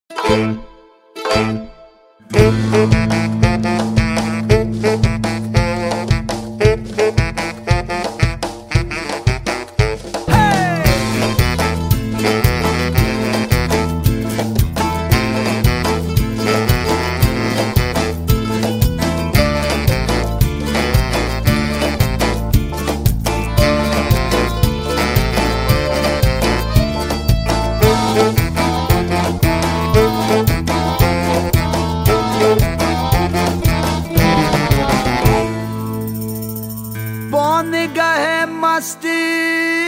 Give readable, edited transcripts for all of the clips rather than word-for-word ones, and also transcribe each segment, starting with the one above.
با نگاه مستی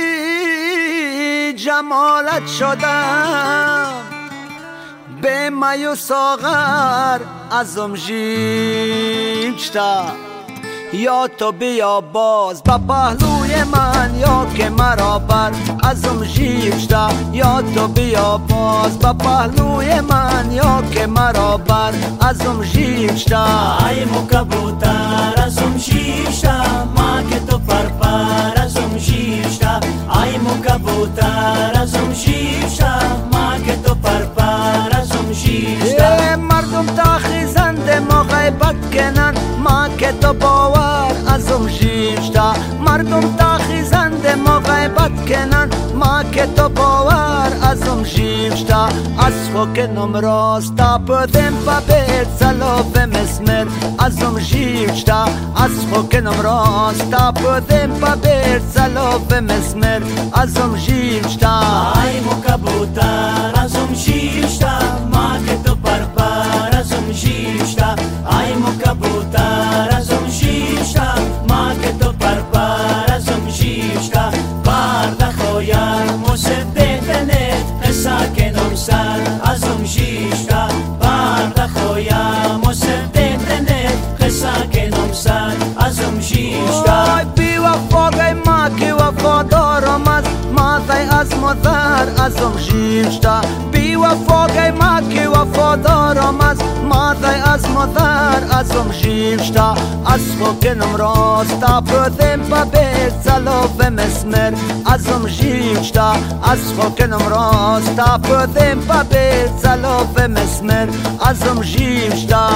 جمالت شدم، به می و ساغر ازم ژیچتا. یا تو بیا باز با پهلوی من، یا که مرا بر ازم ژیچتا. یا تو بیا باز با پهلوی من، یا که مرا بر ازم ژیچتا. ای مو کبوتر ازم ژیچتا، ما که تو پر ازم ژیچتا. ای مو کبوتر ازم ژیچتا، ما که تو پر ازم ژیچتا. مردم تا خیزنده ما غیبت کنن، ما که تو باور ازم ژیچتا. مردم تا خیزنده ما غیبت کنن، ما که تو باور ازم ژیچتا. از خوکنم راستا پدم پا بیت سلوف مسمر ازم ژیچتا. از خوکنم راستا پدم پا بیت سلوف مسمر ازم ژیچتا. ای مو کبوتر ازم ژیچتا، ما که تو پر ازم ژیچتا. ای مو کبوتر ازم ژیچتا، ما که تو پر ازم ژیچتا. برده خویم مصدقنت قصه کنم سر ازم ژیچتا. برده خویم مصدقنت قصه کنم سر ازم ژیچتا. بی وفاقی ما که وفادارم از مادای از مادر ازم ژیچتا. بی وفاقی ما که وفادارم از مادای از مادر ازم ژیچتا. از خوکنم راستا پدم پا بیت سلوف مسمر ازم ژیچتا. از خوکنم راستا پدم پا بیت سلوف مسمر ازم ژیچتا.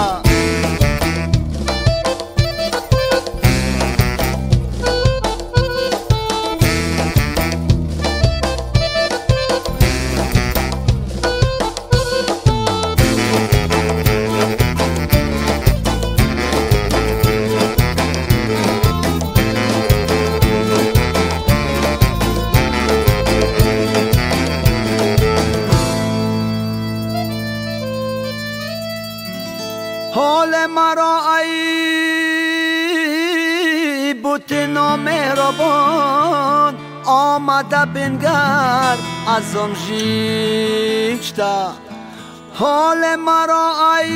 حال مرا ای بوت نامهربان، آمده بنگر ازم ژیچتا. حال مرا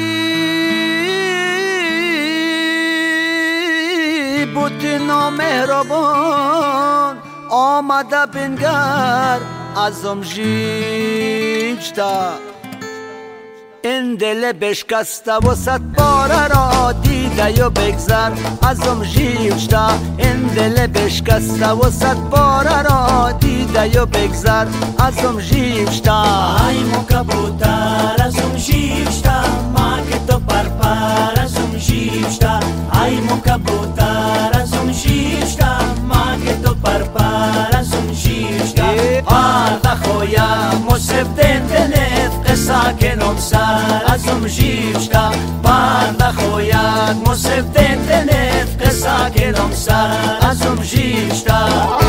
ای بوت نامهربان، آمده بنگر ازم ژیچتا. این دل بشکسته و صد باره را دیده و بگذر ازم ژیچتا. این دل بشکسته و صد باره را دیده و بگذر ازم ژیچتا. ای مو کبوتر ازم ژیچتا، ما که تو پر ازم ژیچتا. ای مو کبوتر ازم ژیچتا، ما که تو پر ازم ژیچتا. برده خویم مصدقنت قصه کنم سر ازم ژیچتا. برده خویم مصدقنت قصه کنم سر ازم ژیچتا.